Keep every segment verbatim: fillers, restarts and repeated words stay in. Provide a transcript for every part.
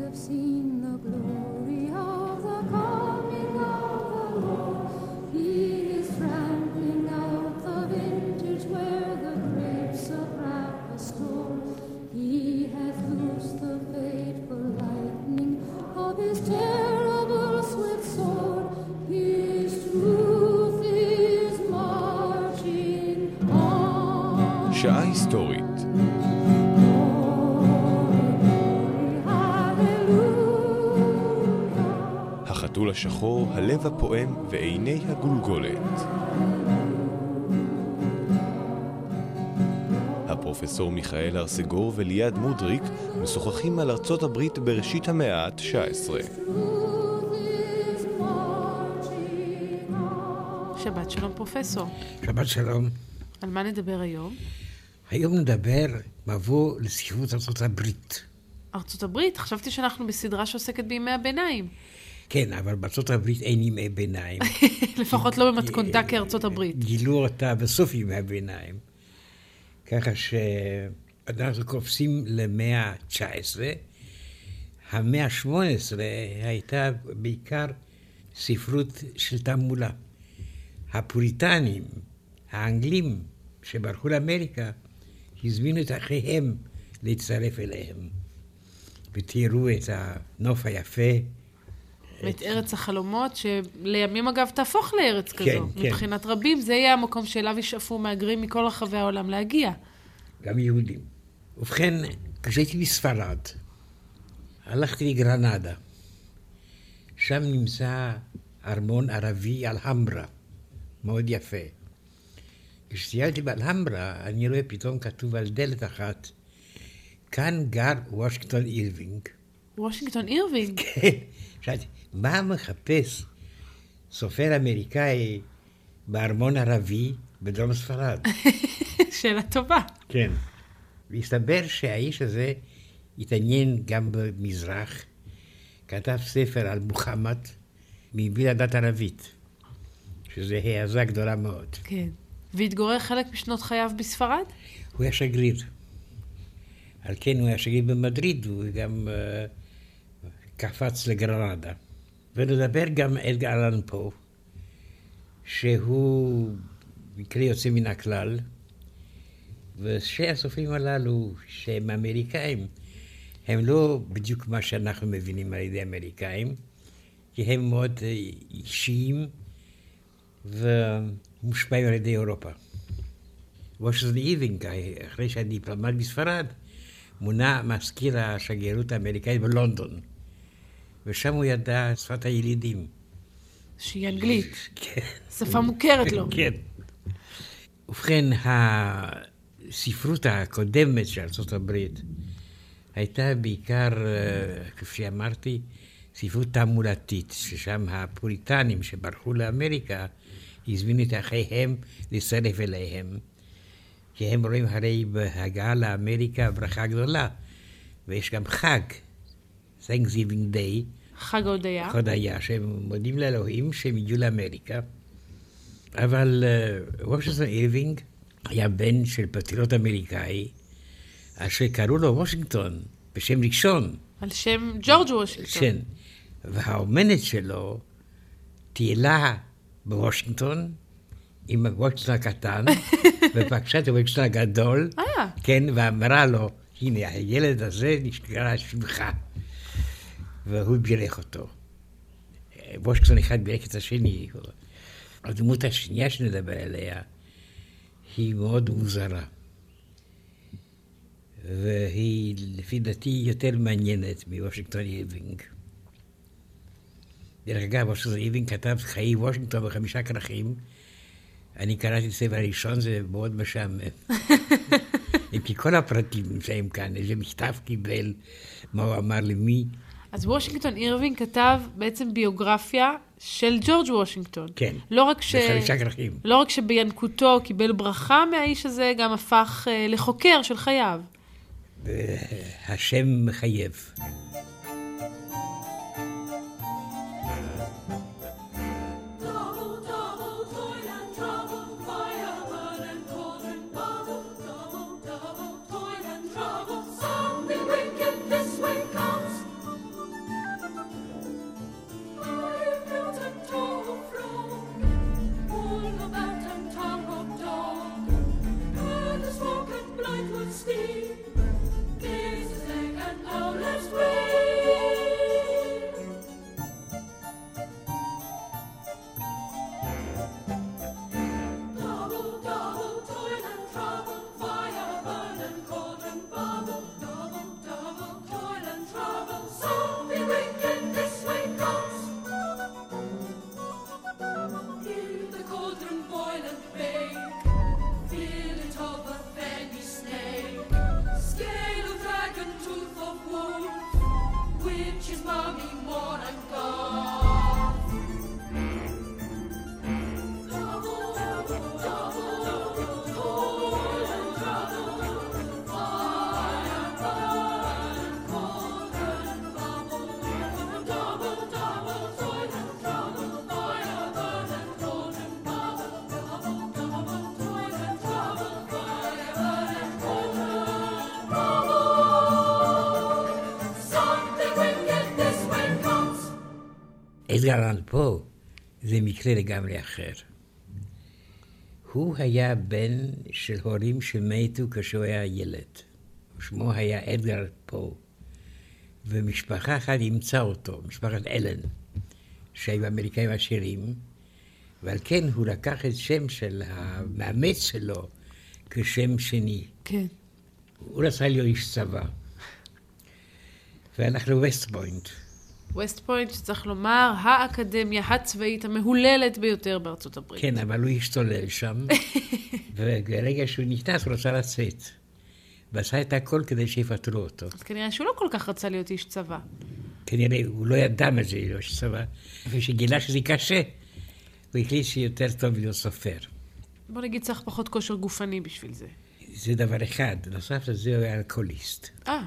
have seen the glory of the coming of the Lord. He is trampling out the vintage where the grapes of wrath are stored. He hath loosed the fateful lightning of his terrible swift sword. His truth is marching on. שעה היסטורית. החתול השחור, הלב הפועם ועיני הגולגולת. הפרופסור מיכאל ארסגור וליעד מודריק משוחחים על ארצות הברית בראשית המאה ה-תשע עשרה. שבת שלום פרופסור. שבת שלום. על מה נדבר היום? היום נדבר מבוא לספרות ארצות הברית. ארצות הברית? חשבתי שאנחנו בסדרה שעוסקת בימי הביניים. כן, אבל בארצות הברית אין ימי ביניים. לפחות לא במתכונתה כארצות הברית. גילו אותה בסוף ימי הביניים. ככה שאנחנו קופצים למאה ה-תשע עשרה. המאה ה-שמונה עשרה הייתה בעיקר ספרות של תעמולה. הפוריטנים, האנגלים שברחו לאמריקה, הזמינו את אחיהם להצטרף אליהם. ותראו את הנוף היפה. את ארץ החלומות, שלימים אגב תהפוך לארץ כזו. כן, כן. מבחינת רבים, זה יהיה המקום שאליו ישאפו מהגרים מכל רחבי העולם להגיע. גם יהודים. ובכן, כשהייתי בספרד, הלכתי לגרנדה. שם נמצא ארמון ערבי אלהמברה, מאוד יפה. כשטיילתי באלהמברה, אני רואה פתאום כתוב על דלת אחת, כאן גר וושינגטון אירווינג. וושינגטון אירווינג? כן. שאלתי, מה מחפש סופר אמריקאי בארמון ערבי בדרום ספרד? שאלה טובה. כן. והסתבר שהאיש הזה התעניין גם במזרח, כתב ספר על מוחמד מבלי הדת ערבית, שזה העזה גדולה מאוד. כן. והתגורר חלק משנות חייו בספרד? הוא היה שגריר. על כן הוא היה שגריר במדריד, הוא גם uh, קפץ לגרנדה. ונדבר גם אדגר אלן פה, שהוא מקרה יוצא מן הכלל, ושני הסופרים הללו, שהם אמריקאים, הם לא בדיוק מה שאנחנו מבינים על ידי אמריקאים, כי הם מאוד אישיים ומושפעים על ידי אירופה. וושינגטון אירווינג, אחרי שהדיפלומט בספרד, מונה מזכיר השגרירות האמריקאית בלונדון, ושם הוא ידע שפת הילידים. שהיא אנגלית. כן. שפה מוכרת לו. כן. ובכן, הספרות הקודמת של ארצות הברית הייתה בעיקר, כפי שאמרתי, ספרות תעמולתית, ששם הפוריטנים שברחו לאמריקה הזמינו את אחיהם להצטרף אליהם, כי הם רואים הרי בהגעה לאמריקה ברכה גדולה, ויש גם חג, Thanksgiving Day, חג ההודיה. חג ההודיה, שהם מודים לאלוהים שהם הגיעו לאמריקה. אבל וושינגטון אירווינג היה בן של פטריוט אמריקאי, אשר קראו לו וושינגטון, בשם ראשון. על שם ג'ורג' וושינגטון. כן, והאומנת שלו טיילה בוושינגטון, עם וושינגטון הקטן, ופגשה את וושינגטון הגדול, כן, ואמרה לו, הנה, הילד הזה נשקרא שמך, והוא בירך אותו. וושינגטון אחד בירך את השני. הדמות השנייה שנדבר עליה, היא מאוד מוזרה. והיא, לפי דעתי, יותר מעניינת מוושינגטון אירווינג. דרך אגב, וושינגטון אירווינג כתב חיי וושינגטון בחמישה כרכים. אני קראתי את הספר הראשון, זה מאוד משעמם. כי כל הפרטים נמצאים כאן, איזה מכתב קיבל, מה הוא אמר למי. אז וושינגטון אירווינג כתב בעצם ביוגרפיה של ג'ורג' וושינגטון. כן, לא רק ש... בחמישה כרכים. לא רק שבינקותו קיבל ברכה מהאיש הזה, גם הפך uh, לחוקר של חייו. השם מחייב. אדגר אלן פה זה מקרה לגמרי אחר. הוא היה בן של הורים שמתו כשהוא היה ילד. שמו היה אדגר פה. ומשפחה אחת אימצה אותו, משפחת אלן, שהיו אמריקאים עשירים, ועל כן הוא לקח את שם של המאמץ שלו כשם שני. כן. הוא רצה להיות איש צבא. והלך לווסט פוינט. ווסט פוינט, שצריך לומר, האקדמיה הצבאית המהוללת ביותר בארצות הברית. כן, אבל הוא השתולל שם, וברגע שהוא נכנס הוא רצה לצאת. ועשה את הכל כדי שיפטרו אותו. אז כנראה שהוא לא כל כך רצה להיות איש צבא. כנראה, הוא לא ידע מה זה להיות איש צבא. וכשגילה שזה קשה, הוא החליט שיותר טוב להיות סופר. בוא נגיד, צריך פחות כושר גופני בשביל זה. זה דבר אחד. נוסף לזה הוא היה אלכוהוליסט. אה.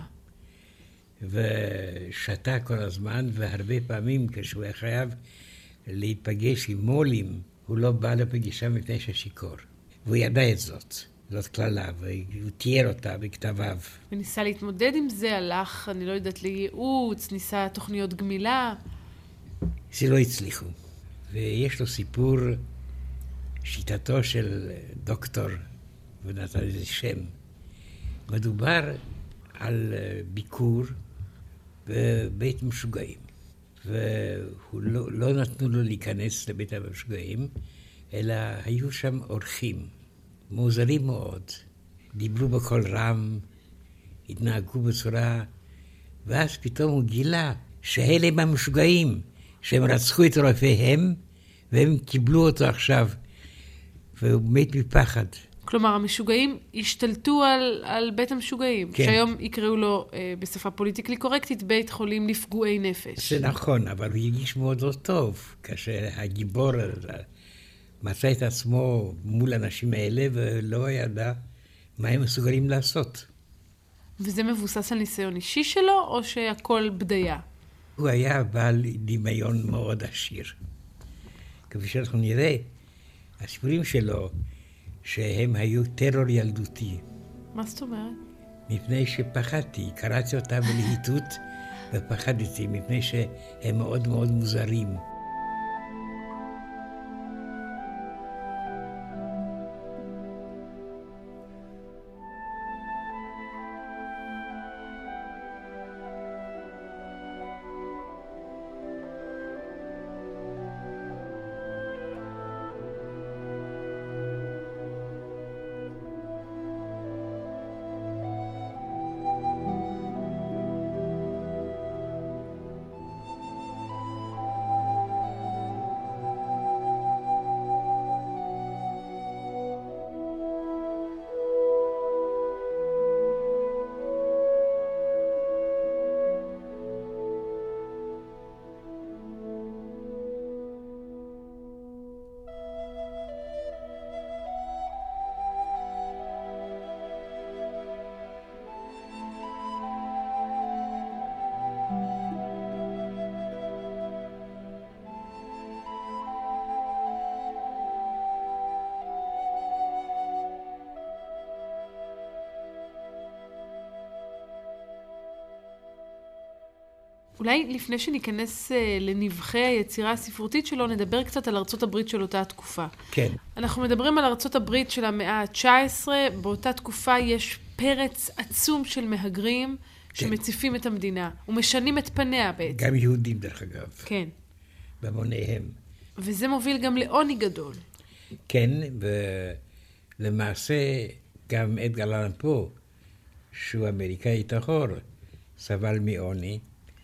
ושתה כל הזמן, והרבה פעמים כשהוא היה חייב להיפגש עם מולים, הוא לא בא לפגישה מפני ששיכור. והוא ידע את זאת. זאת כללה, והוא תיאר אותה בכתביו. וניסה להתמודד עם זה, הלך, אני לא יודעת, לייעוץ, ניסה תוכניות גמילה. זה לא הצליחו. ויש לו סיפור, שיטתו של דוקטור, ונתן איזה שם. מדובר על ביקור בבית משוגעים. והוא לא, לא נתנו לו להיכנס לבית המשוגעים, אלא היו שם אורחים. מוזרים מאוד, דיברו בקול רם, התנהגו בצורה, ואז פתאום הוא גילה שאלה הם המשוגעים, שהם רצחו את רופאיהם, והם קיבלו אותו עכשיו, והוא מת מפחד. כלומר, המשוגעים השתלטו על, על בית המשוגעים, כן. שהיום יקראו לו אה, בשפה פוליטיקלי קורקטית, בית חולים לפגועי נפש. זה נכון, אבל הוא הרגיש מאוד לא טוב, כאשר הגיבור מצא את עצמו מול האנשים האלה, ולא ידע מה הם מסוגלים לעשות. וזה מבוסס על ניסיון אישי שלו, או שהכל בדיה? הוא היה בעל דמיון מאוד עשיר. כפי שאנחנו נראה, הסיפורים שלו, שהם היו טרור ילדותי. מה זאת אומרת? מפני שפחדתי, קראתי אותם בלהיטות, ופחדתי, מפני שהם מאוד מאוד מוזרים. אולי לפני שניכנס uh, לנבחי היצירה הספרותית שלו, נדבר קצת על ארצות הברית של אותה התקופה. כן. אנחנו מדברים על ארצות הברית של המאה ה-תשע עשרה, באותה תקופה יש פרץ עצום של מהגרים כן. שמציפים את המדינה, ומשנים את פניה בעצם. גם יהודים דרך אגב. כן. במוניהם. וזה מוביל גם לעוני גדול. כן, ולמעשה גם אדגר אלן פה, שהוא אמריקאי טהור, סבל מעוני,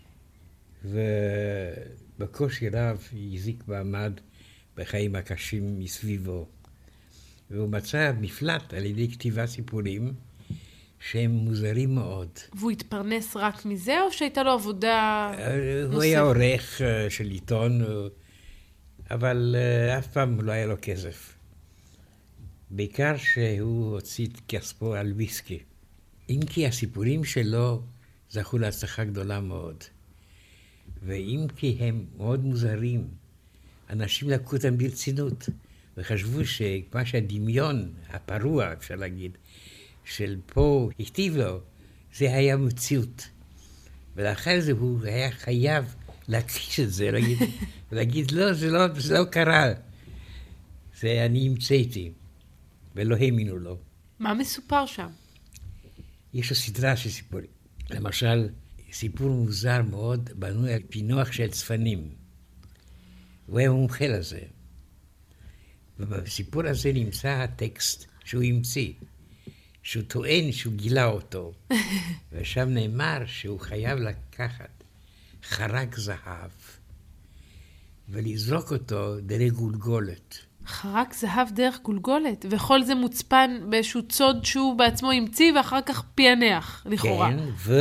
ובקושי רב החזיק מעמד בחיים הקשים מסביבו. והוא מצא מפלט על ידי כתיבת סיפורים שהם מוזרים מאוד. והוא התפרנס רק מזה, או שהייתה לו עבודה נוספת? הוא היה עורך של עיתון, אבל אף פעם לא היה לו כסף. בעיקר שהוא הוציא את כספו על ויסקי. אם כי הסיפורים שלו זכו להצלחה גדולה מאוד. ואם כי הם מאוד מוזרים, אנשים לקחו אותם ברצינות, וחשבו שמה שהדמיון, הפרוע, אפשר להגיד, של פה הכתיב לו, זה היה מציאות. ולאחר זה הוא היה חייב להכחיש את זה, להגיד, להגיד לא, זה לא, זה לא קרה. זה אני המצאתי, ולא האמינו לו. מה מסופר שם? יש לו סדרה של סיפורים. למשל, סיפור מוזר מאוד, בנוי על פינוח של צפנים. הוא היה מומחה לזה. ובסיפור הזה נמצא הטקסט שהוא המציא, שהוא טוען שהוא גילה אותו. ושם נאמר שהוא חייב לקחת חרק זהב ולזרוק אותו דרך גולגולת. חרק זהב דרך גולגולת, וכל זה מוצפן באיזשהו צוד שהוא בעצמו המציא, ואחר כך פענח, לכאורה. כן,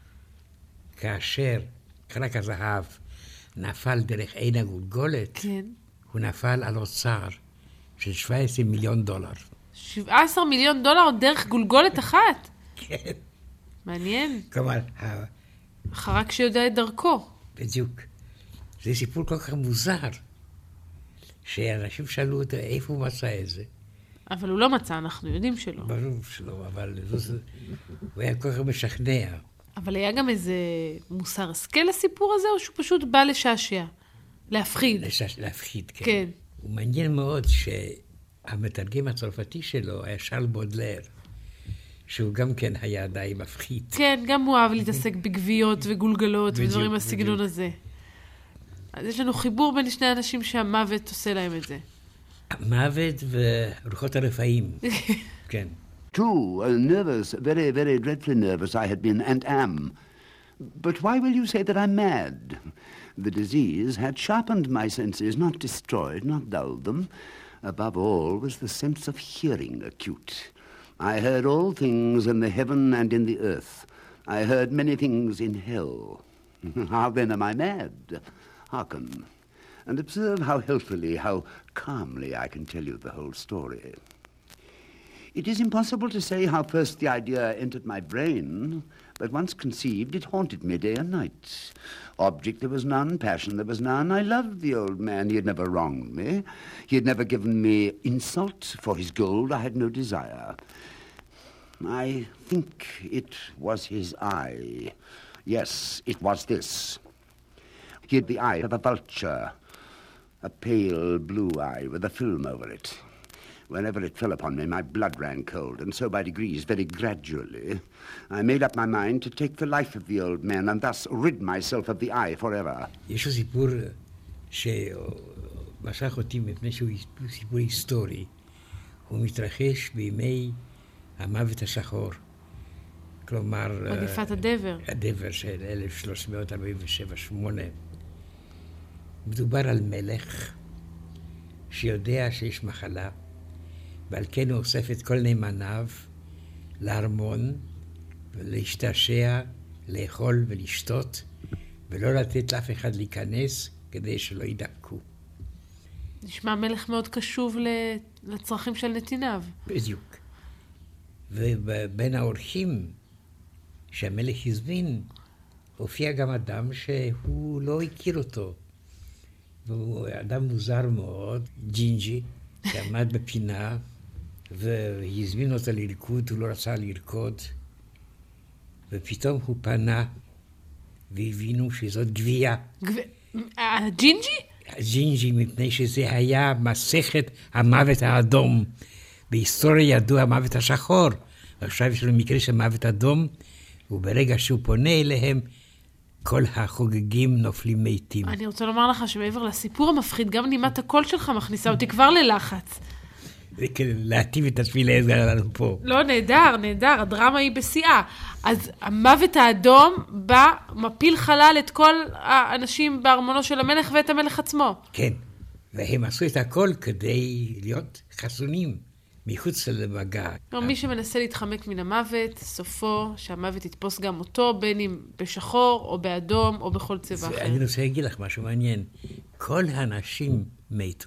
וכאשר חרק הזהב נפל דרך עין הגולגולת, כן. הוא נפל על אוצר של שבעה עשר מיליון דולר. שבעה עשר מיליון דולר דרך גולגולת אחת? כן. מעניין. כלומר, חרק שיודע את דרכו. בדיוק. זה סיפור כל כך מוזר, שאנשים שאלו אותו איפה הוא מצא את זה. אבל הוא לא מצא, אנחנו יודעים שלא. ברור שלא, אבל זה, הוא היה כל כך משכנע. אבל היה גם איזה מוסר השכל לסיפור הזה, או שהוא פשוט בא לשעשע? להפחיד. לשש, להפחיד, כן. כן. הוא מעניין מאוד שהמתרגם הצרפתי שלו היה שרל בודלר, שהוא גם כן היה די מפחיד. כן, גם הוא אהב להתעסק בגוויות וגולגלות בדיוק, ודברים מהסגנון בדיוק. הזה. אז יש לנו חיבור בין שני אנשים שהמוות עושה להם את זה. המוות ורוחות הרפאים. כן. True, uh, nervous, very, very dreadfully nervous I had been and am. But why will you say that I'm mad? The disease had sharpened my senses, not destroyed, not dulled them. Above all was the sense of hearing acute. I heard all things in the heaven and in the earth. I heard many things in hell. How then am I mad? Hearken, and observe how healthily, how calmly I can tell you the whole story. It is impossible to say how first the idea entered my brain, but once conceived, it haunted me day and night. Object there was none, passion there was none. I loved the old man. He had never wronged me. He had never given me insult. For his gold I had no desire. I think it was his eye. Yes, it was this. He had the eye of a vulture, a pale blue eye with a film over it. Whenever it fell upon me, my blood ran cold, and so by degrees, very gradually, I made up my mind to take the life of the old man and thus rid myself of the eye forever. יש לו סיפור שמשך אותי מפני שהוא סיפור היסטורי. הוא מתרחש בימי המוות השחור. כלומר... מגפת הדבר. הדבר של אלף שלוש מאות ארבעים ושבע שמונה. מדובר על מלך שיודע שיש מחלה, ועל כן הוא אוסף את כל נאמניו לארמון, ולהשתעשע, לאכול ולשתות, ולא לתת לאף אחד להיכנס כדי שלא ידבקו. נשמע מלך מאוד קשוב לצרכים של נתיניו. בדיוק. ובין האורחים שהמלך הזמין, הופיע גם אדם שהוא לא הכיר אותו. והוא אדם מוזר מאוד, ג'ינג'י, שעמד בפינה, והזמין אותו לרקוד, הוא לא רצה לרקוד, ופתאום הוא פנה, והבינו שזאת גבייה. הג'ינג'י? הג'ינג'י, מפני שזה היה מסכת המוות האדום. בהיסטוריה ידוע המוות השחור, ועכשיו יש לנו מקרה של מוות אדום, וברגע שהוא פונה אליהם, כל החוגגים נופלים מתים. אני רוצה לומר לך שמעבר לסיפור המפחיד, גם נימת הקול שלך מכניסה אותי כבר ללחץ. זה כאילו להטיב את עצמי לעזר לנו פה. לא, נהדר, נהדר, הדרמה היא בשיאה. אז המוות האדום בא, מפיל חלל את כל האנשים בארמונו של המלך ואת המלך עצמו. כן, והם עשו את הכל כדי להיות חסונים מחוץ למגע. מי שמנסה להתחמק מן המוות, סופו שהמוות יתפוס גם אותו, בין אם בשחור או באדום או בכל צבע אחר. אני רוצה להגיד לך משהו מעניין. כל האנשים מתו.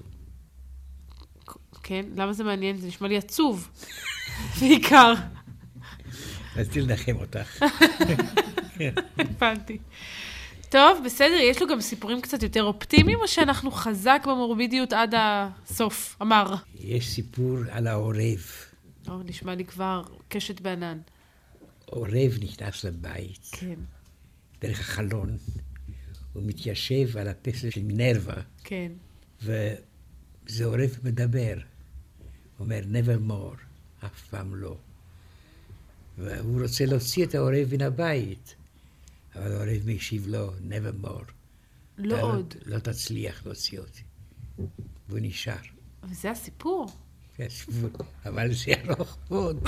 כן? למה זה מעניין? זה נשמע לי עצוב. בעיקר. רציתי לנחם אותך. הבנתי. טוב, בסדר, יש לו גם סיפורים קצת יותר אופטימיים, או שאנחנו חזק במורבידיות עד הסוף, אמר? יש סיפור על העורב. או, נשמע לי כבר קשת בענן. עורב נכנס לבית. כן. דרך החלון. הוא מתיישב על הפסל של מינרווה, כן. וזה עורב מדבר. הוא אומר, never more, אף פעם לא. והוא רוצה להוציא את העורב מן הבית, אבל העורב משיב לו, never more. לא עוד. לא, לא תצליח להוציא אותי. והוא נשאר. וזה הסיפור. זה הסיפור, אבל זה ארוך מאוד.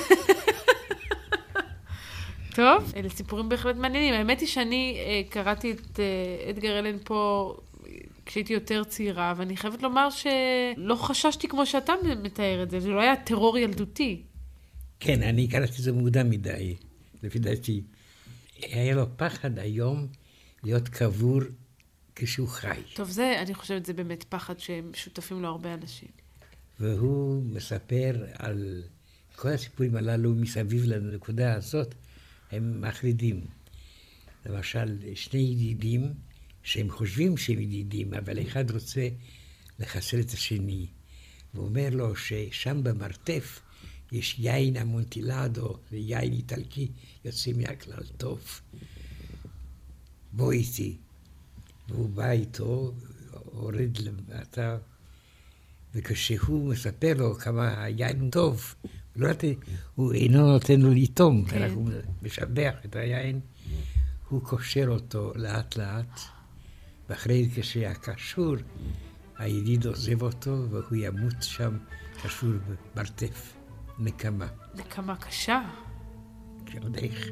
טוב, אלה סיפורים בהחלט מעניינים. האמת היא שאני אה, קראתי את אה, אדגר אלן פה כשהייתי יותר צעירה, ואני חייבת לומר שלא חששתי כמו שאתה מתאר את זה, זה לא היה טרור ילדותי. כן, אני קראתי את זה מוקדם מדי, לפי דעתי. היה לו פחד היום להיות קבור כשהוא חי. טוב, זה, אני חושבת, זה באמת פחד שהם שותפים לו הרבה אנשים. והוא מספר על כל הסיפורים הללו מסביב לנקודה הזאת, הם מחרידים. למשל, שני ידידים שהם חושבים שהם ידידים, אבל אחד רוצה לחסל את השני. והוא אומר לו ששם במרתף יש יין המונטילדו, זה יין איטלקי, יוצא מהכלל טוב. בוא איתי. והוא בא איתו, הורד למטה, וכשהוא מספר לו כמה היין הוא טוב, לא יודעת, הוא אינו נותן לו לטום, כן. הוא משבח את היין, הוא קושר אותו לאט לאט, ואחרי כשהקשור, הידיד עוזב אותו, והוא ימות שם קשור במרתף, נקמה. נקמה קשה. עוד איך.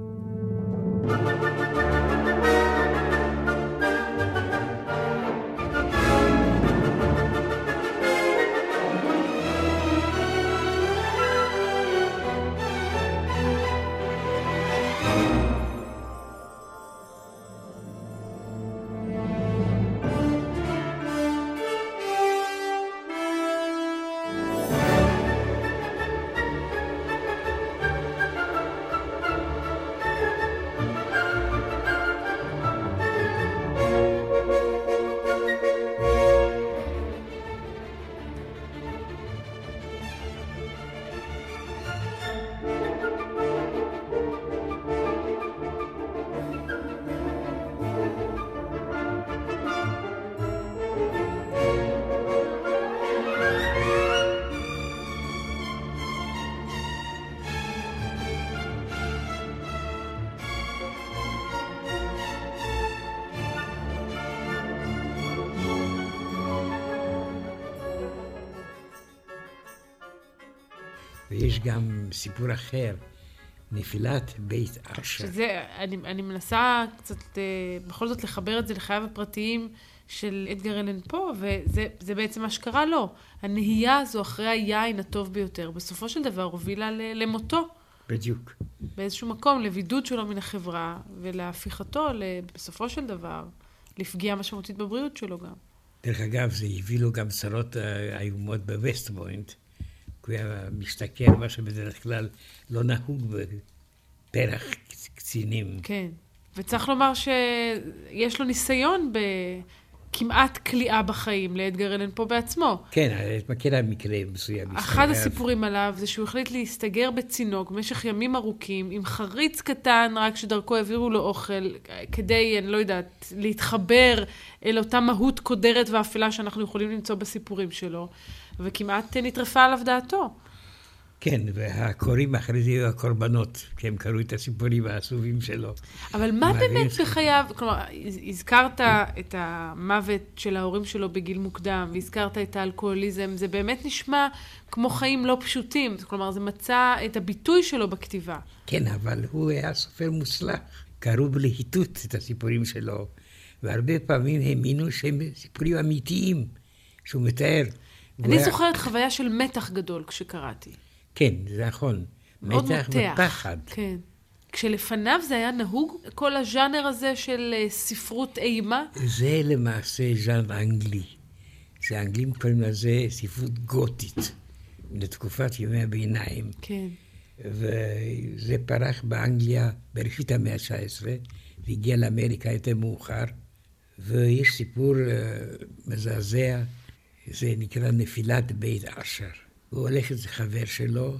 ויש גם סיפור אחר, נפילת בית אשר. שזה, אני, אני מנסה קצת, בכל זאת לחבר את זה לחייו הפרטיים של אדגר אלן פה, וזה זה בעצם מה שקרה לו. הנהייה הזו אחרי היין הטוב ביותר, בסופו של דבר הובילה למותו. בדיוק. באיזשהו מקום, לבידוד שלו מן החברה, ולהפיכתו בסופו של דבר, לפגיעה משמעותית בבריאות שלו גם. דרך אגב, זה הביא לו גם צרות איומות בווסט פוינט, הוא היה משתכר, מה שבדרך כלל לא נהוג בפרח קצינים. כן, וצריך לומר שיש לו ניסיון בכמעט כליאה בחיים, לאדגר אלן פה בעצמו. כן, את מכירה מקרה מסוים. אחד הסיפורים עליו זה שהוא החליט להסתגר בצינוק במשך ימים ארוכים, עם חריץ קטן, רק שדרכו העבירו לו אוכל, כדי, אני לא יודעת, להתחבר אל אותה מהות קודרת ואפלה שאנחנו יכולים למצוא בסיפורים שלו. וכמעט נטרפה עליו דעתו. כן, והקוראים אחרי זה היו הקורבנות, כי הם קראו את הסיפורים העצובים שלו. אבל מה באמת בחייו, כלומר, הזכרת את המוות של ההורים שלו בגיל מוקדם, והזכרת את האלכוהוליזם, זה באמת נשמע כמו חיים לא פשוטים, כלומר, זה מצא את הביטוי שלו בכתיבה. כן, אבל הוא היה סופר מוצלח. קראו בלהיטות את הסיפורים שלו, והרבה פעמים האמינו שהם סיפורים אמיתיים, שהוא מתאר. אני זוכרת חוויה של מתח גדול כשקראתי. כן, זה נכון. מתח ופחד. כן. כשלפניו זה היה נהוג, כל הז'אנר הזה של ספרות אימה? זה למעשה ז'אנר אנגלי. זה האנגלים קוראים לזה ספרות גותית, לתקופת ימי הביניים. כן. וזה פרח באנגליה בראשית המאה ה-תשע עשרה, והגיע לאמריקה יותר מאוחר, ויש סיפור uh, מזעזע, זה נקרא נפילת בית אשר. הוא הולך אצל חבר שלו,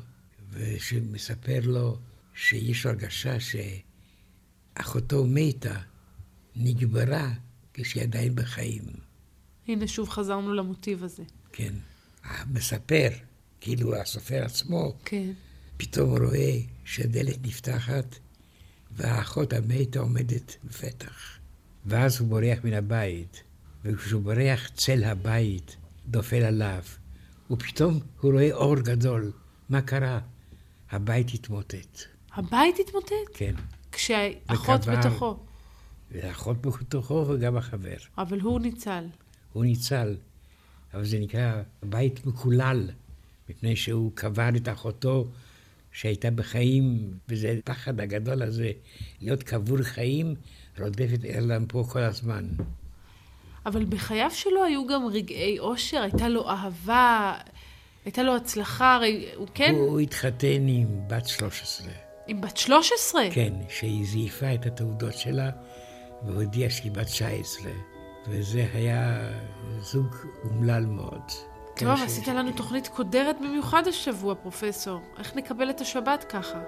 ושמספר לו שיש לו הרגשה שאחותו מתה, נגברה כשהיא עדיין בחיים. הנה שוב חזרנו למוטיב הזה. כן. המספר, כאילו הסופר עצמו, כן. פתאום רואה שהדלת נפתחת והאחות המתה עומדת בפתח. ואז הוא בורח מן הבית, וכשהוא בורח צל הבית נופל עליו, ופתאום הוא רואה אור גדול. מה קרה? הבית התמוטט. הבית התמוטט? כן. כשהאחות וקבר, בתוכו. והאחות בתוכו וגם החבר. אבל הוא ניצל. הוא ניצל, אבל זה נקרא בית מקולל, מפני שהוא קבר את אחותו שהייתה בחיים, וזה הפחד הגדול הזה, להיות קבור חיים, רודפת אליהם פה כל הזמן. אבל בחייו שלו היו גם רגעי אושר, הייתה לו אהבה, הייתה לו הצלחה, הרי הוא כן... הוא התחתן עם בת שלוש עשרה. עם בת שלוש עשרה? כן, שהיא זייפה את התעודות שלה, והודיעה שהיא בת תשע עשרה. וזה היה זוג אומלל מאוד. טוב, עשית לנו תוכנית קודרת במיוחד השבוע, פרופסור. איך נקבל את השבת ככה?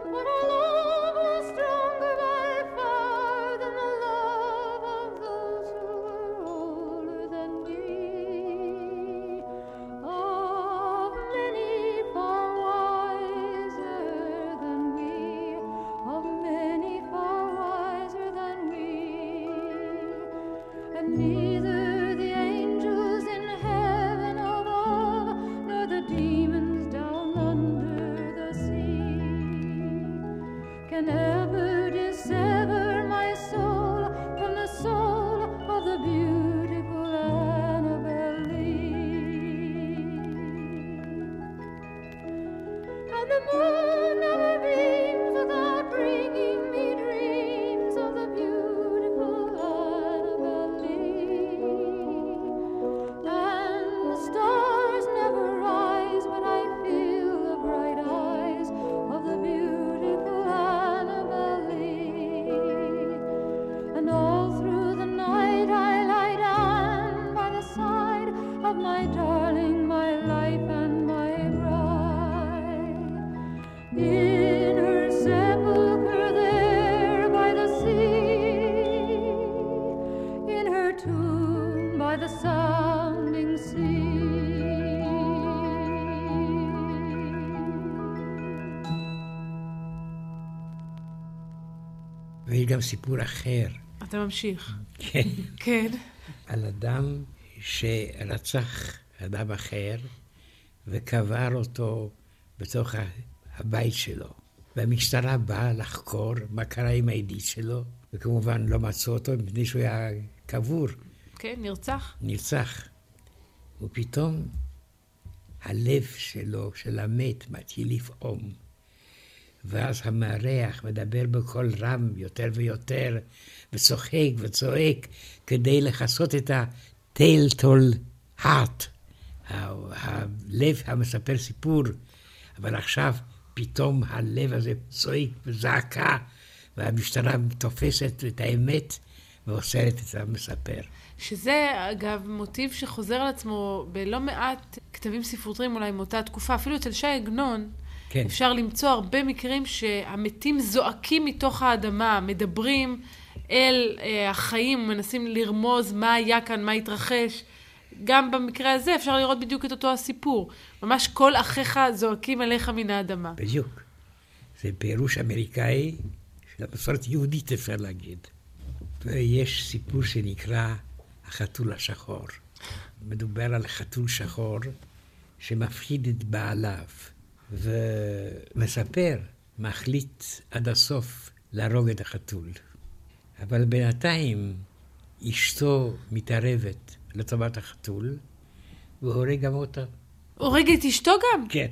Neither the angels in heaven above, nor the demons down under the sea, can ever dissever my soul from the soul of the beautiful Annabel Lee. And the moon never beams without bringing me dreams of the beautiful Annabel Lee. And the stars never rise when I feel the bright eyes of the beautiful Annabel Lee. And all through the night I lie down by the side of my darling, my life and my bride. In her sepulchre there by the sea, in her tomb by the sounding sea. ויש גם סיפור אחר. אתה ממשיך. כן. כן. על אדם שרצח אדם אחר וקבר אותו בתוך הבית שלו. והמשטרה באה לחקור מה קרה עם העדית שלו, וכמובן לא מצאו אותו מפני שהוא היה קבור, כן, נרצח. נרצח. ופתאום הלב שלו, של המת, מתחיל לפעום. ואז המארח מדבר בקול רם יותר ויותר, וצוחק וצועק, כדי לכסות את ה-telltale heart, הלב המספר סיפור. אבל עכשיו פתאום הלב הזה צועק וזעקה, והמשטרה תופסת את האמת ואוסרת את המספר. שזה, אגב, מוטיב שחוזר על עצמו בלא מעט כתבים ספרותיים, אולי מאותה תקופה, אפילו אצל שי עגנון, כן. אפשר למצוא הרבה מקרים שהמתים זועקים מתוך האדמה, מדברים אל אה, החיים, מנסים לרמוז מה היה כאן, מה התרחש. גם במקרה הזה אפשר לראות בדיוק את אותו הסיפור. ממש כל אחיך זועקים אליך מן האדמה. בדיוק. זה פירוש אמריקאי של המסורת יהודית, אפשר להגיד. ויש סיפור שנקרא החתול השחור. מדובר על חתול שחור שמפחיד את בעליו, ומספר, מחליט עד הסוף להרוג את החתול. אבל בינתיים אשתו מתערבת לטובת החתול, והורג גם אותה. הורג את אשתו גם? כן.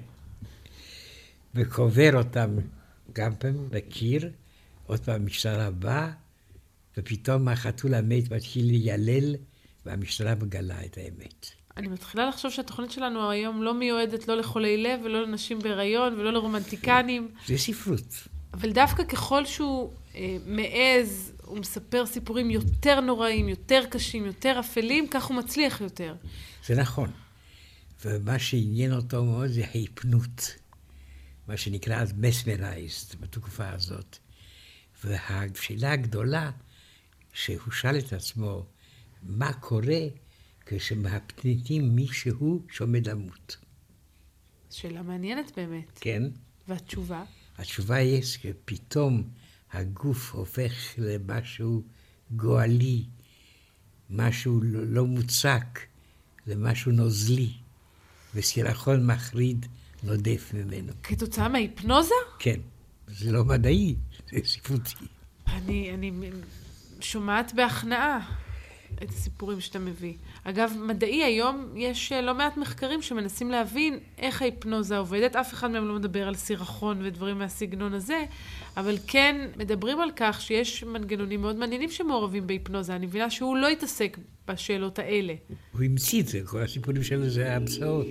וקובר אותם גם פעם בקיר, עוד פעם המשטרה באה, ופתאום החתול המת מתחיל לילל, והמשטרה מגלה את האמת. אני מתחילה לחשוב שהתוכנית שלנו היום לא מיועדת לא לחולי לב ולא לנשים בהיריון ולא לרומנטיקנים. זה ספרות. אבל דווקא ככל שהוא אה, מעז, הוא מספר סיפורים יותר נוראים, יותר קשים, יותר אפלים, כך הוא מצליח יותר. זה נכון. ומה שעניין אותו מאוד זה ההיפנות. מה שנקרא אז mesmerized בתקופה הזאת. והשאלה הגדולה, שהוא שאל את עצמו, מה קורה כשמהפנינים מישהו שעומד למות? שאלה מעניינת באמת. כן? והתשובה? התשובה היא שפתאום הגוף הופך למשהו גואלי, משהו לא מוצק, למשהו נוזלי, וסירחון מחריד נודף ממנו. כתוצאה מההיפנוזה? כן, זה לא מדעי, זה ספרותי. אני, אני שומעת בהכנעה את הסיפורים שאתה מביא. אגב, מדעי היום יש לא מעט מחקרים שמנסים להבין איך ההיפנוזה עובדת. אף אחד מהם לא מדבר על סירחון ודברים מהסגנון הזה, אבל כן מדברים על כך שיש מנגנונים מאוד מעניינים שמעורבים בהיפנוזה. אני מבינה שהוא לא יתעסק בשאלות האלה. הוא המציא את זה, כל הסיפורים שלו זה המצאות.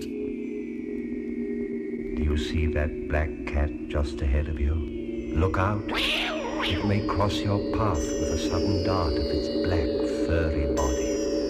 Do you see that black cat just ahead of you? Look out. It may cross your path with a sudden dart of its black, furry body.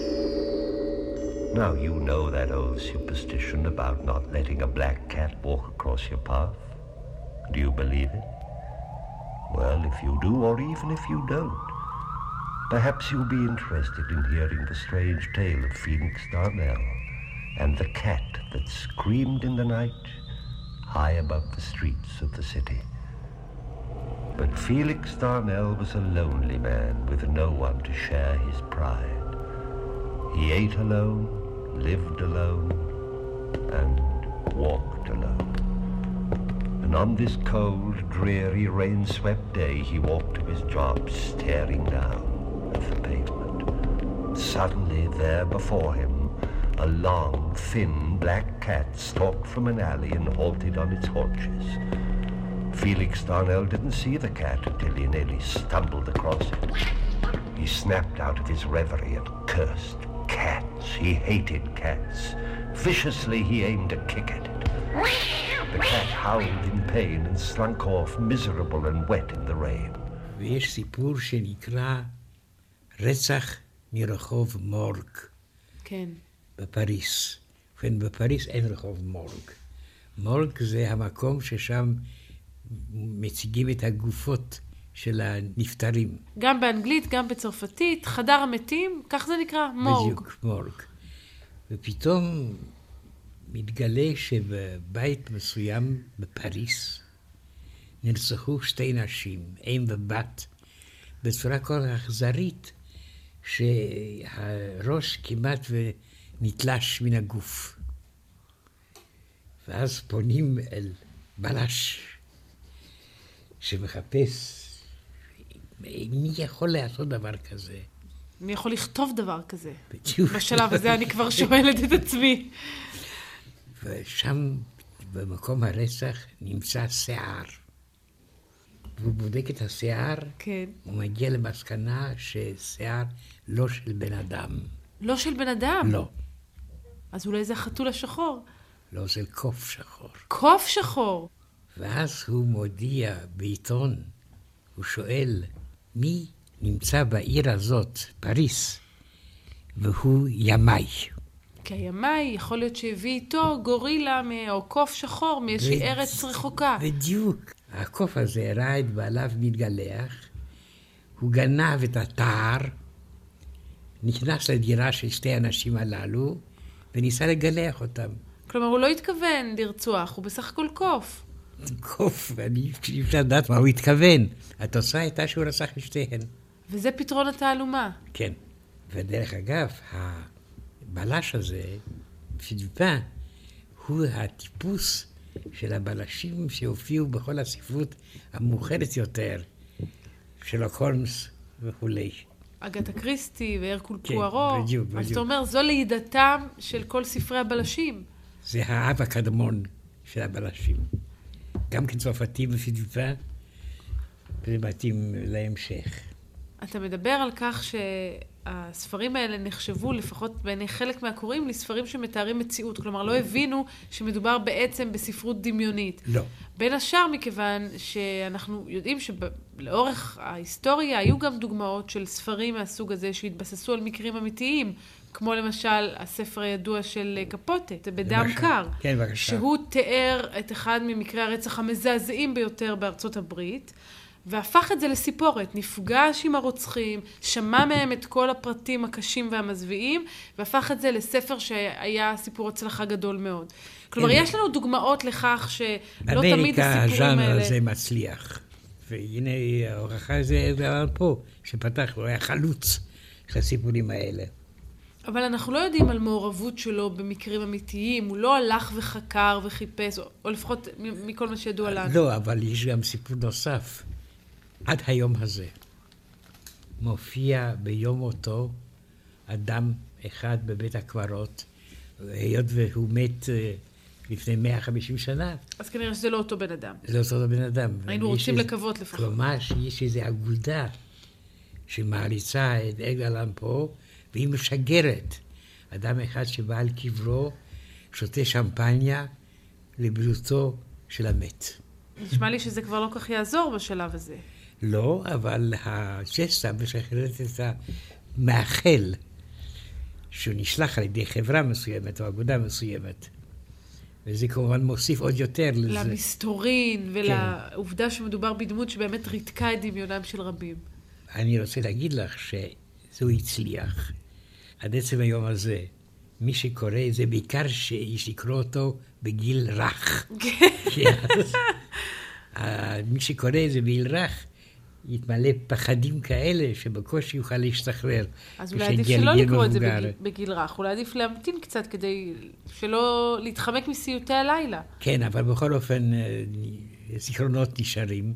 Now, you know that old superstition about not letting a black cat walk across your path. Do you believe it? Well, if you do, or even if you don't, perhaps you'll be interested in hearing the strange tale of Felix Darnell and the cat that screamed in the night high above the streets of the city. But Felix Darnell was a lonely man with no one to share his pride. He ate alone, lived alone, and walked alone. And on this cold, dreary, rain-swept day, he walked to his job, staring down at the pavement. Suddenly, there before him, a long, thin, black cat stalked from an alley and halted on its haunches. Felix Darnell didn't see the cat until he nearly stumbled across it. He snapped out of his reverie and cursed. Cats. He hated cats. Viciously, he aimed a kick at it. The cat howled in pain and slunk off, miserable and wet in the rain. ויש סיפור שנקרא רצח מרחוב מורג. כן. בפריס. ובכן, בפריס אין רחוב מורג. מורג זה המקום ששם מציגים את הגופות של הנפטרים. גם באנגלית, גם בצרפתית, חדר המתים, כך זה נקרא, מורג. בדיוק, מורג. ופתאום מתגלה שבבית מסוים בפריס נרצחו שתי נשים, אם ובת, בצורה כל אכזרית, שהראש כמעט ונתלש מן הגוף. ואז פונים אל בלש שמחפש מי יכול לעשות דבר כזה. מי יכול לכתוב דבר כזה? בדיוק. בשלב הזה אני כבר שואלת את עצמי. ושם במקום הרצח נמצא שיער. והוא בודק את השיער, כן. הוא מגיע למסקנה ששיער לא של בן אדם. לא של בן אדם? לא. אז אולי זה החתול השחור. לא, זה קוף שחור. קוף שחור? ואז הוא מודיע בעיתון, הוא שואל, מי נמצא בעיר הזאת, פריס, והוא ימי. כי הימי יכול להיות שהביא איתו גורילה או קוף שחור מאיזושהי ארץ רחוקה. בדיוק. הקוף הזה ראה את בעליו מתגלח, הוא גנב את התער, נכנס לדירה של שתי אנשים הללו, וניסה לגלח אותם. כלומר, הוא לא התכוון לרצוח, הוא בסך הכל קוף. קוף, ואני אי אפשר לדעת מה הוא התכוון. התוצאה הייתה שהוא רצח את שתיהן. וזה פתרון התעלומה. כן. ודרך אגב, הבלש הזה, פיליפן, הוא הטיפוס של הבלשים שהופיעו בכל הספרות המאוחרת יותר, שלוק הולמס וכולי. אגתה קריסטי והרקול כן, פוארו. בדיוק, בדיוק. אז אתה אומר, זו לידתם של כל ספרי הבלשים. זה האב הקדמון של הבלשים. גם כן צרפתי ופיליפן, וזה מתאים להמשך. אתה מדבר על כך שהספרים האלה נחשבו, לפחות בעיני חלק מהקוראים, לספרים שמתארים מציאות. כלומר, לא הבינו שמדובר בעצם בספרות דמיונית. לא. בין השאר, מכיוון שאנחנו יודעים שלאורך ההיסטוריה היו גם דוגמאות של ספרים מהסוג הזה שהתבססו על מקרים אמיתיים, כמו למשל הספר הידוע של קפוטה, זה בדם קר. כן, בבקשה. שהוא תיאר את אחד ממקרי הרצח המזעזעים ביותר בארצות הברית, והפך את זה לסיפורת, נפגש עם הרוצחים, שמע מהם את כל הפרטים הקשים והמזוויעים, והפך את זה לספר שהיה סיפור הצלחה גדול מאוד. כלומר, יש לנו דוגמאות לכך שלא תמיד הסיפורים האלה... אמריקה, הז'אנר הזה מצליח. והנה ההוכחה זה פה, שפתח, הוא היה חלוץ של הסיפורים האלה. אבל אנחנו לא יודעים על מעורבות שלו במקרים אמיתיים, הוא לא הלך וחקר וחיפש, או, או לפחות מכל מה שידוע לנו. לא, אבל יש גם סיפור נוסף. עד היום הזה מופיע ביום מותו אדם אחד בבית הקברות, היות והוא מת לפני מאה וחמישים שנה. אז כנראה שזה לא אותו בן אדם. זה לא אותו בן אדם. היינו רוצים לקוות לפחות. כלומר שיש איזו אגודה שמעריצה את אדגר אלן פה, והיא משגרת אדם אחד שבא על קברו, שותה שמפניה לבריאותו של המת. נשמע לי שזה כבר לא כך יעזור בשלב הזה. לא, אבל הג'סטה משחררת את המאכל, שהוא נשלח על ידי חברה מסוימת או אגודה מסוימת. וזה כמובן מוסיף עוד יותר לזה. למסתורין ולעובדה שמדובר בדמות שבאמת ריתקה את דמיונם של רבים. אני רוצה להגיד לך שזהו הצליח. עד עצם היום הזה, מי שקורא את זה, בעיקר שיש לקרוא אותו בגיל רך. מי שקורא את זה בגיל רך, יתמלא פחדים כאלה שבקושי יוכל להשתחרר. אז אולי עדיף שלא לקרוא את זה בגיל, בגיל רך, אולי עדיף להמתין קצת כדי שלא להתחמק מסיוטי הלילה. כן, אבל בכל אופן זיכרונות נשארים.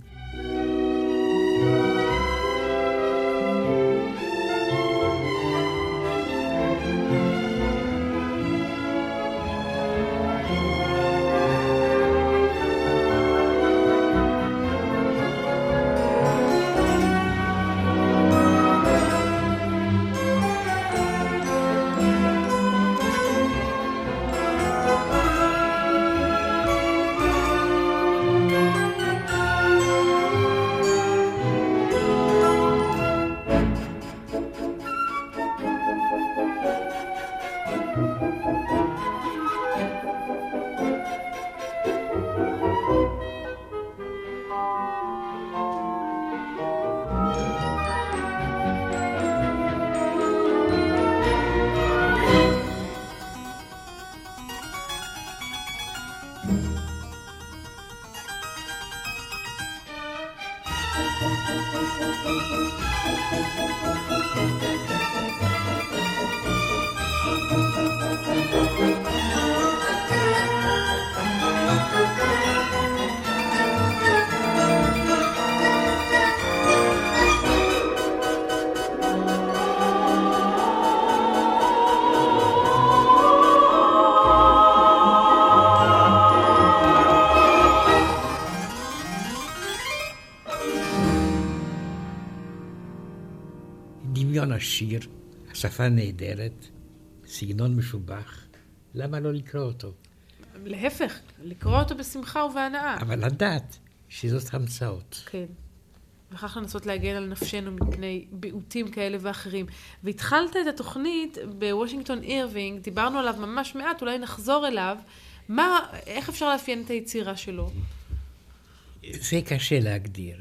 דמיון עשיר, השפה נהדרת, סגנון משובח, למה לא לקרוא אותו? להפך, לקרוא אותו בשמחה ובהנאה. אבל לדעת שזאת המצאות. כן. וכך לנסות להגן על נפשנו מפני ביעוטים כאלה ואחרים. והתחלת את התוכנית בוושינגטון אירווינג, דיברנו עליו ממש מעט, אולי נחזור אליו. מה, איך אפשר לאפיין את היצירה שלו? זה קשה להגדיר.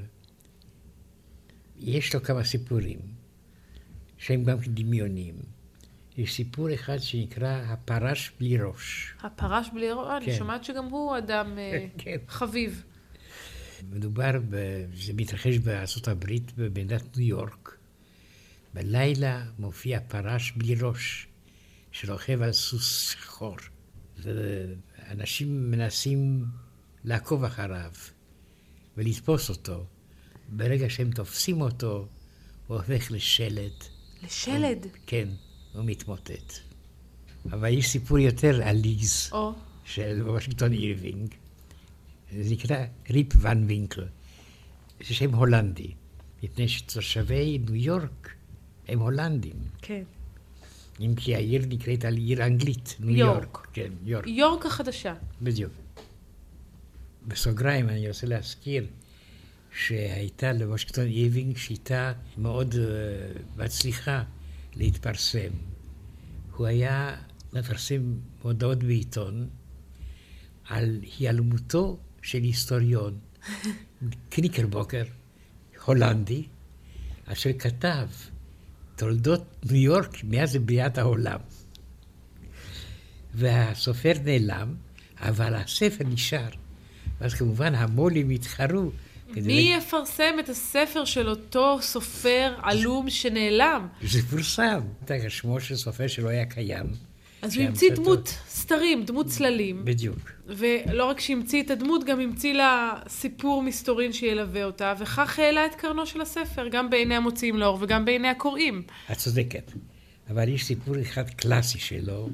יש לו כמה סיפורים, שהם גם דמיונים. יש סיפור אחד שנקרא הפרש בלי ראש. הפרש בלי ראש? כן. אני שומעת שגם הוא אדם כן. חביב. מדובר, ב... זה מתרחש בארצות הברית, במדינת ניו יורק. בלילה מופיע פרש בלי ראש, שרוכב על סוס שחור. ואנשים מנסים לעקוב אחריו ולתפוס אותו. ברגע שהם תופסים אותו, הוא הופך לשלד. לשלד? הוא, כן, הוא מתמוטט. אבל יש סיפור יותר עליז או. של וושינגטון אירווינג. זה נקרא ריפ ון וינקל. זה שם הולנדי. מפני שתושבי ניו יורק הם הולנדים. כן. אם כי העיר נקראת על עיר אנגלית, ניו יורק. יורק. כן, יורק. יורק החדשה. בדיוק. בסוגריים אני רוצה להזכיר שהייתה לוושינגטון אירווינג שיטה מאוד uh, מצליחה להתפרסם. הוא היה מפרסם מודעות בעיתון על היעלמותו של היסטוריון, קניקרבוקר, הולנדי, אשר כתב תולדות ניו יורק מאז בריאת העולם. והסופר נעלם, אבל הספר נשאר. ואז כמובן המו"לים התחרו. מי יפרסם את הספר של אותו סופר עלום שנעלם? זה פורסם. שמו של סופר שלא היה קיים. אז הוא המציא דמות סתרים, דמות צללים. בדיוק. ולא רק שהמציא את הדמות, גם המציא לה סיפור מסתורין שילווה אותה, וכך העלה את קרנו של הספר, גם בעיני המוציאים לאור וגם בעיני הקוראים. את צודקת. אבל יש סיפור אחד קלאסי שלו,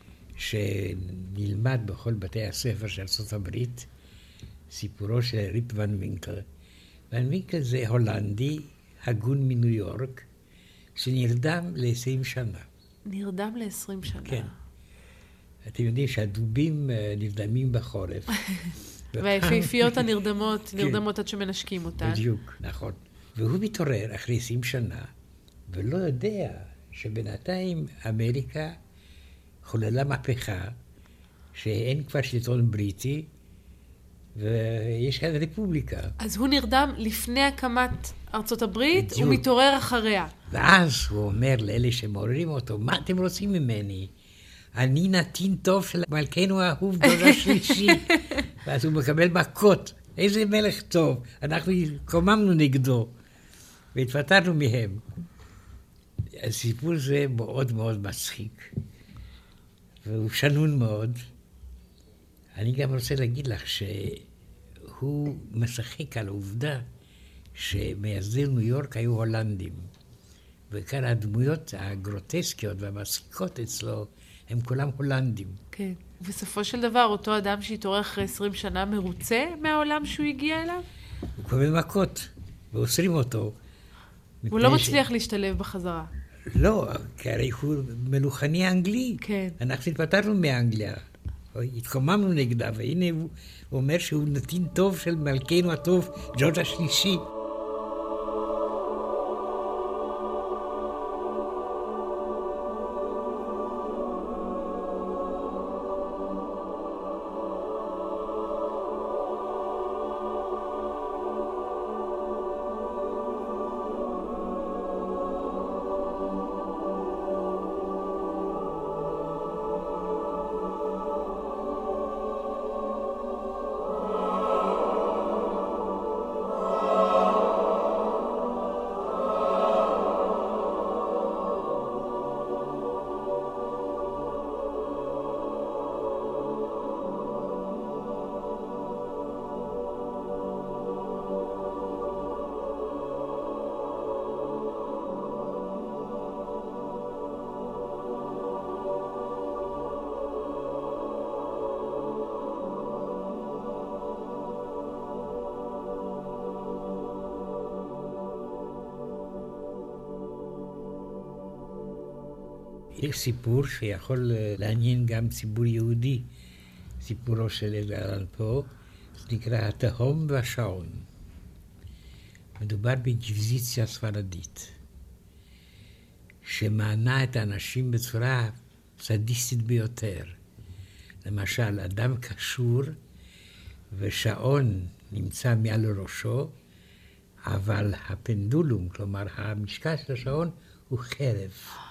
שנלמד בכל בתי הספר של ארצות הברית, סיפורו של ריפ ון וינקל. ון וינקל זה הולנדי, הגון מניו יורק, שנרדם ל-עשרים שנה. נרדם ל-עשרים שנה. כן. אתם יודעים שהדובים נרדמים בחורף. והיפיפיות הנרדמות, נרדמות עד שמנשקים אותן. בדיוק, נכון. והוא מתעורר אחרי עשרים שנה, ולא יודע שבינתיים אמריקה חוללה מהפכה, שאין כבר שלטון בריטי, ויש כאן רפובליקה. אז הוא נרדם לפני הקמת ארצות הברית, בדיוק. הוא מתעורר אחריה. ואז הוא אומר לאלה שמעוררים אותו, מה אתם רוצים ממני? אני נתין טוב של מלכנו האהוב דור השלישי. ואז הוא מקבל מכות. איזה מלך טוב. אנחנו קוממנו נגדו. והתפטרנו מהם. הסיפור זה מאוד מאוד מצחיק. והוא שנון מאוד. אני גם רוצה להגיד לך שהוא משחק על העובדה שמייסדי ניו יורק היו הולנדים. וכאן הדמויות הגרוטסקיות והמצחיקות אצלו הם כולם הולנדים. כן. ובסופו של דבר, אותו אדם שהתעורר אחרי עשרים שנה מרוצה מהעולם שהוא הגיע אליו? הוא קובל מכות, ואוסרים אותו. הוא לא מצליח ש... להשתלב בחזרה. לא, כי הרי הוא מלוכני אנגלי. כן. אנחנו התפטרנו מאנגליה. התקוממנו נגדה, והנה הוא אומר שהוא נתין טוב של מלכנו הטוב, ג'ורג' השלישי. יש סיפור שיכול לעניין גם ציבור יהודי, סיפורו של אדגר אלן פו, זה נקרא התהום והשעון. מדובר באינקוויזיציה ספרדית, שמענה את האנשים בצורה סדיסטית ביותר. למשל, אדם קשור ושעון נמצא מעל ראשו, אבל הפנדולום, כלומר המשקל של השעון, הוא חרב.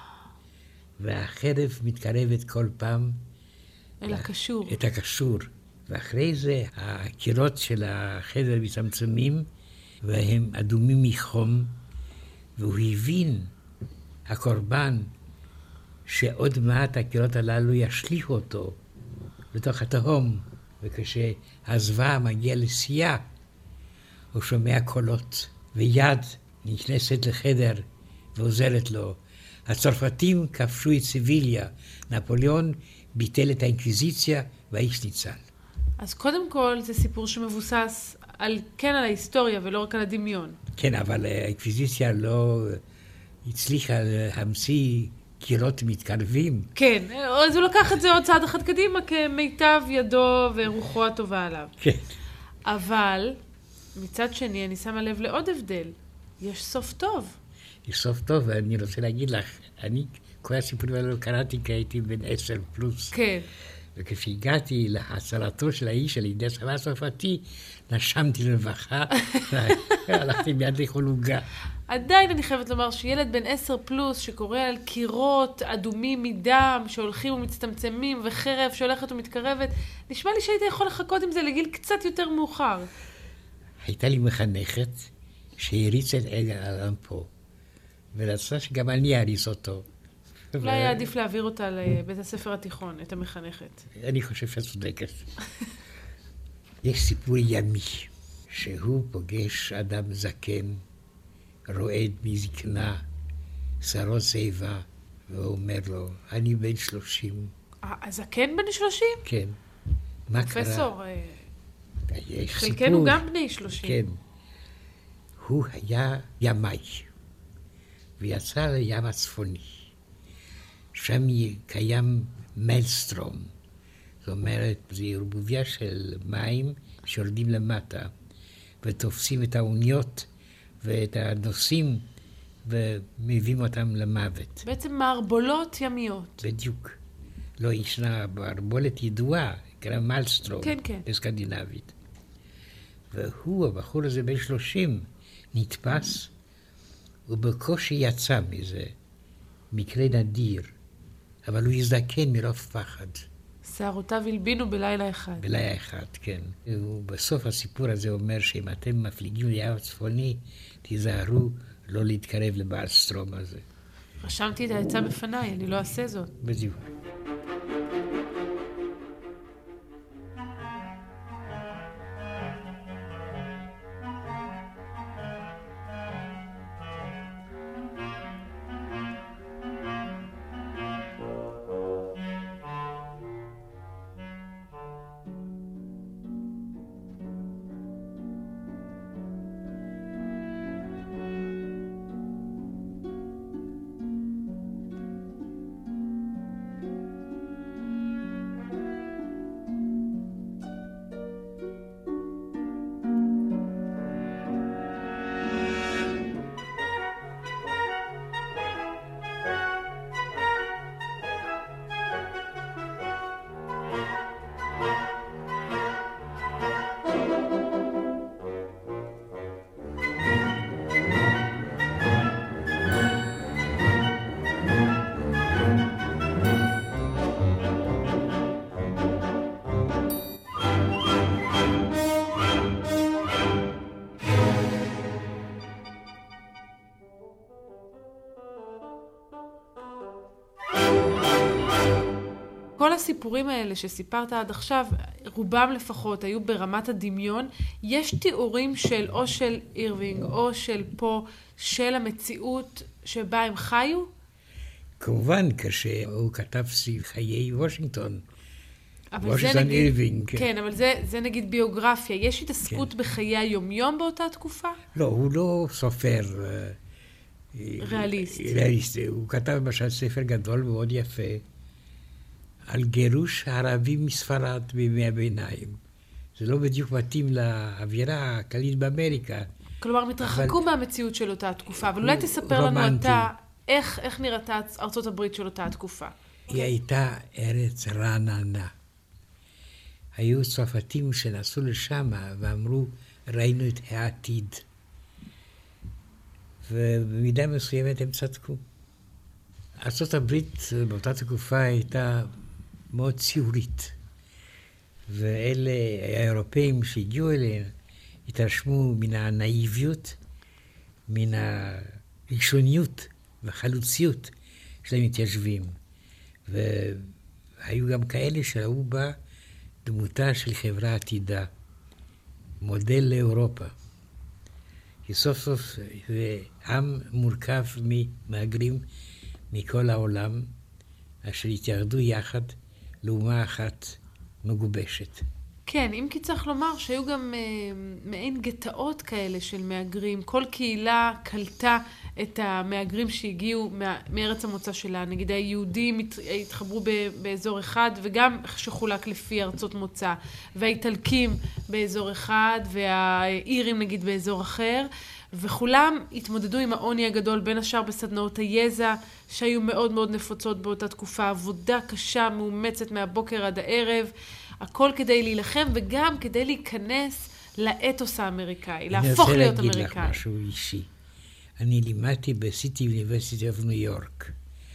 והחרב מתקרבת כל פעם אל הקשור. את הקשור. ואחרי זה הקירות של החדר מצמצמים, והם אדומים מחום, והוא הבין, הקורבן, שעוד מעט הקירות הללו ישליכו אותו לתוך התהום, וכשהזוועה מגיעה לשיאה, הוא שומע קולות, ויד נכנסת לחדר ועוזרת לו. הצרפתים כבשו את סביליה, נפוליאון ביטל את האינקוויזיציה והאיש ניצל. אז קודם כל זה סיפור שמבוסס על, כן על ההיסטוריה ולא רק על הדמיון. כן, אבל האינקוויזיציה לא הצליחה להמציא קירות מתקרבים. כן, אז הוא לקח את זה עוד צעד אחד קדימה כמיטב ידו ורוחו הטובה עליו. כן. אבל מצד שני אני שמה לב לעוד הבדל. יש סוף טוב. יש סוף טוב, ואני רוצה להגיד לך, אני כל הסיפורים האלה קראתי כי הייתי בן עשר פלוס. כן. וכשהגעתי להצלתו של האיש על ידי הצבא הצרפתי, נשמתי לרווחה, והלכתי מיד לאכול עוגה. עדיין אני חייבת לומר שילד בן עשר פלוס שקורא על קירות אדומים מדם שהולכים ומצטמצמים וחרב שהולכת ומתקרבת, נשמע לי שהיית יכול לחכות עם זה לגיל קצת יותר מאוחר. הייתה לי מחנכת שהריצה את אדגר אלן פה, ורצה שגם אני אריץ אותו. אולי היה עדיף להעביר אותה לבית הספר התיכון, את המחנכת. אני חושב שאת צודקת. יש סיפור ימי, שהוא פוגש אדם זקן, רועד מזקנה, שרות שיבה, ואומר לו, אני בן שלושים. הזקן בן שלושים? כן. מה קרה? פרופסור, יש חלקנו סיפור. גם בני שלושים. כן. הוא היה ימי, ויצא לים הצפוני. שם קיים מלסטרום. זאת אומרת, זו ערבוביה של מים שיורדים למטה, ותופסים את האוניות ואת הנוסעים, ומביאים אותם למוות. בעצם מערבולות ימיות. בדיוק. לא ישנה מערבולת ידועה, קרא מלסטרום, כן, כן. בסקנדינבית. והוא, הבחור הזה בן שלושים, נתפס, ובקושי יצא מזה. מקרה נדיר, אבל הוא הזדקן מרוב פחד. שערותיו הלבינו בלילה אחד. בלילה אחד, כן. ובסוף הסיפור הזה אומר שאם אתם מפליגים לים הצפוני, תיזהרו לא להתקרב למלסטרום הזה. רשמתי את העצה בפניי, אני לא אעשה זאת. בדיוק. כל הסיפורים האלה שסיפרת עד עכשיו, רובם לפחות היו ברמת הדמיון. יש תיאורים של או של אירווינג או של פה, של המציאות שבה הם חיו? כמובן, כשהוא כתב סביב חיי וושינגטון. אבל וושינגטון זה נגיד, אירווינג. כן, כן, אבל זה, זה נגיד ביוגרפיה. יש התעסקות כן. בחיי היומיום באותה תקופה? לא, הוא לא סופר. ריאליסט. ריאליסט. הוא כתב למשל ספר גדול מאוד יפה, על גירוש הערבים מספרד בימי הביניים. זה לא בדיוק מתאים לאווירה הכללית באמריקה. כלומר, מתרחקו אבל... מהמציאות של אותה תקופה, אבל אולי תספר רומנטי. לנו אתה, איך, איך נראתה ארצות הברית של אותה התקופה. היא הייתה ארץ רעננה. היו צרפתים שנסעו לשם ואמרו, ראינו את העתיד. ובמידה מסוימת הם צדקו. ארצות הברית באותה תקופה הייתה מאוד ציורית. ואלה האירופאים שהגיעו אליהם התרשמו מן הנאיביות, מן הראשוניות והחלוציות של המתיישבים. והיו גם כאלה שראו בה דמותה של חברה עתידה, מודל לאירופה. כי סוף סוף זה עם מורכב ממהגרים מכל העולם, אשר התיירדו יחד לאומה אחת מגובשת. כן, אם כי צריך לומר שהיו גם אה, מעין גטאות כאלה של מהגרים. כל קהילה קלטה את המהגרים שהגיעו מה, מארץ המוצא שלה. נגיד היהודים הת, התחברו ב, באזור אחד וגם שחולק לפי ארצות מוצא. והאיטלקים באזור אחד והאירים נגיד באזור אחר. וכולם התמודדו עם העוני הגדול, בין השאר בסדנאות היזע, שהיו מאוד מאוד נפוצות באותה תקופה, עבודה קשה, מאומצת מהבוקר עד הערב, הכל כדי להילחם וגם כדי להיכנס לאתוס האמריקאי, להפוך להיות אמריקאי. אני רוצה להגיד לך משהו אישי. אני לימדתי בסיטי אוניברסיטי of ניו יורק,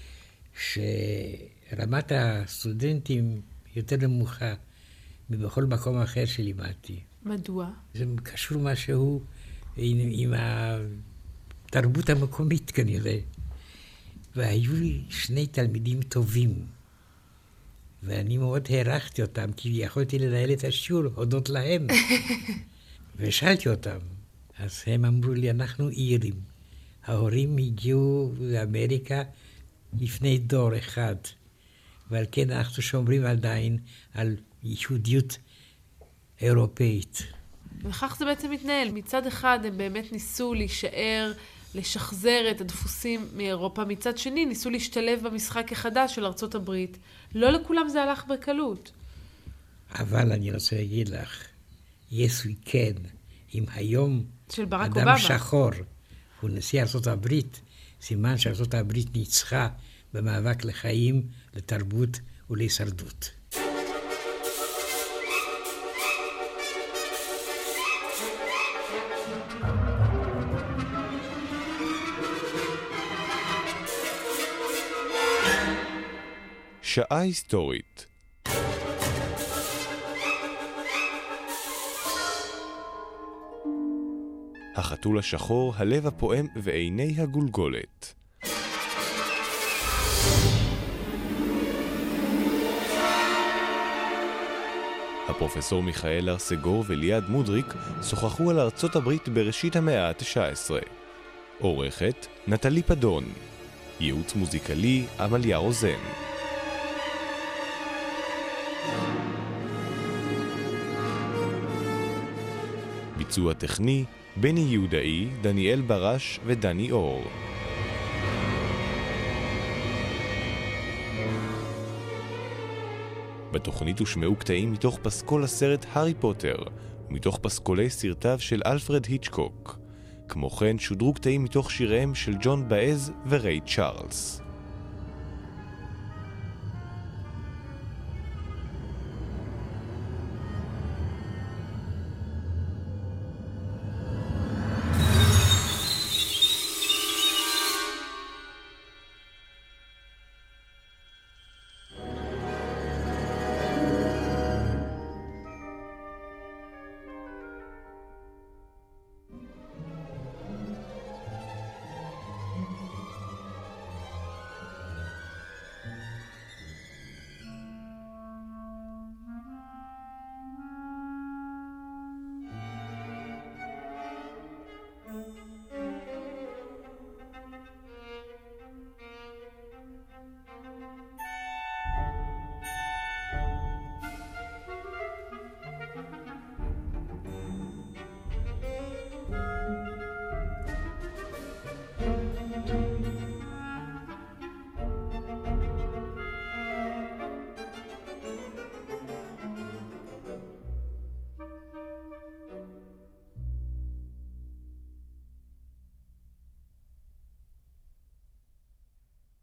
שרמת הסטודנטים יותר נמוכה מבכל מקום אחר שלימדתי. מדוע? זה קשור משהו עם, עם התרבות המקומית כנראה. והיו לי שני תלמידים טובים, ואני מאוד הערכתי אותם, כי יכולתי לנהל את השיעור הודות להם. ושאלתי אותם, אז הם אמרו לי, אנחנו אירים. ההורים הגיעו לאמריקה לפני דור אחד, ועל כן אנחנו שומרים עדיין על יהודיות אירופאית. וכך זה בעצם מתנהל. מצד אחד הם באמת ניסו להישאר, לשחזר את הדפוסים מאירופה, מצד שני ניסו להשתלב במשחק החדש של ארצות הברית. לא לכולם זה הלך בקלות. אבל אני רוצה להגיד לך, יסוי כן, אם היום של ברק אדם אובמה. שחור הוא נשיא ארצות הברית, סימן שארצות הברית ניצחה במאבק לחיים, לתרבות ולהישרדות. שעה היסטורית. החתול השחור, הלב הפועם ועיני הגולגולת. הפרופסור מיכאל ארסגור וליעד מודריק שוחחו על ארצות הברית בראשית המאה ה-תשע עשרה. עורכת נטלי פדון. ייעוץ מוזיקלי עמליה רוזן. ביצוע טכני בני יהודאי, דניאל ברש ודני אור. בתוכנית הושמעו קטעים מתוך פסקול הסרט הארי פוטר ומתוך פסקולי סרטיו של אלפרד היצ'קוק. כמו כן שודרו קטעים מתוך שיריהם של ג'ון באז וריי צ'ארלס.